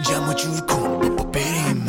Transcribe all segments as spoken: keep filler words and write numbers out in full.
جمع جور کن بابا بریم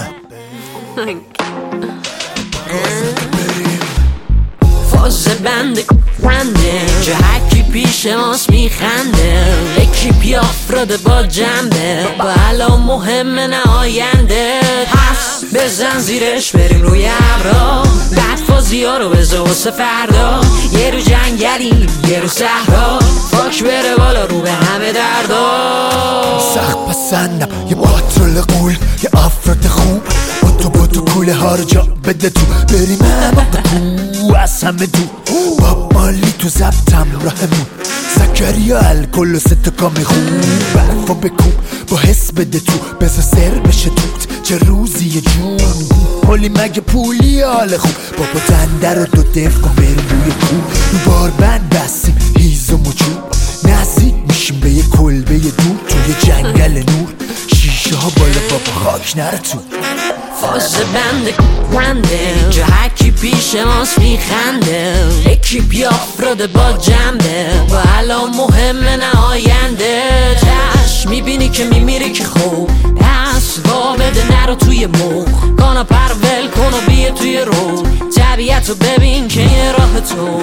فاز بنده کنده چه هرکی پیش ماست میخنده اکیپی افراد با جنبه با الان مهمه نه آینده پس بزن زیرش بریم روی ابرا بعد فازی ها رو بزا واسه فردا یه رو جنگلیم یه رو صحرا فاک بره بالا رو به همه دردا سخت پسندم یه پاترول قول یه افراد خوب با تو با تو کوله ها رو جا بده تو بریم همه بکو از همه دو با مالی تو زبطم راهمون زکریا الکل و ستا کامی خوب برفا بکن با حس بده تو بزا سر بشه توت چه روزی یه جون حالی مگه پولی حال خوب بابا دنده رو دو دف کن بریم روی کوب رو بار بند بستیم هیز و مچوب نزدیک میشیم به یه کلبه یه دور توی جنگل نور شیشه ها بالا بابا خاک نره تو فاز بنده کنده جا هرکی پیش ماست میخنده اکیپی افراد با جنبه با الان مهمه نه آینده تش میبینی که میمیری که خوب پس با بده نرو توی موق کانا پرول کن و بیه توی رو طبیعت رو ببین که یه راه تو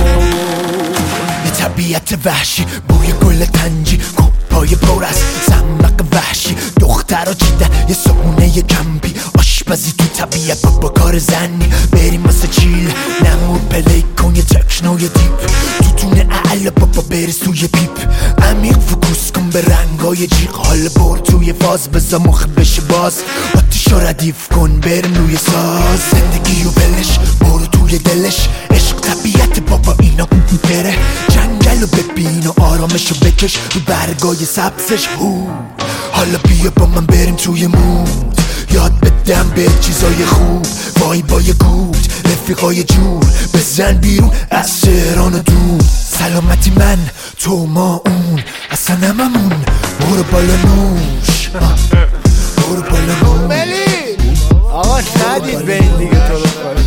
یه طبیعت وحشی بوی گل تنجی پای پر از زنبق وحشی دختر و چیده یه سونه یه کمپی آشپزی تو طبیعت با کار زنی بریم واسه چیل نمور پلی کن یه تکنو یه دیپ تو تونه اعلا بابا برس توی پیپ عمیق فکوس کن به رنگای جیغ حال بر توی فاز بزا مخ بشه باز آتیشو ردیف کن بریم روی ساز زندگی و بلش برو توی دلش عشق طبیعت بابا اینا بره جنگل و ببین و آرامشو بکش رو برگای سبزش هو حالا بیا با من بریم توی مود یاد بدم به چیزای خوب وای با یه گوت رفیقای جور بزن بیرون از شهران و دور سلامتی من تو ما اون اصلا هممون برو بالا نوش برو بالا نوش آقا ندید به این دیگه تو رو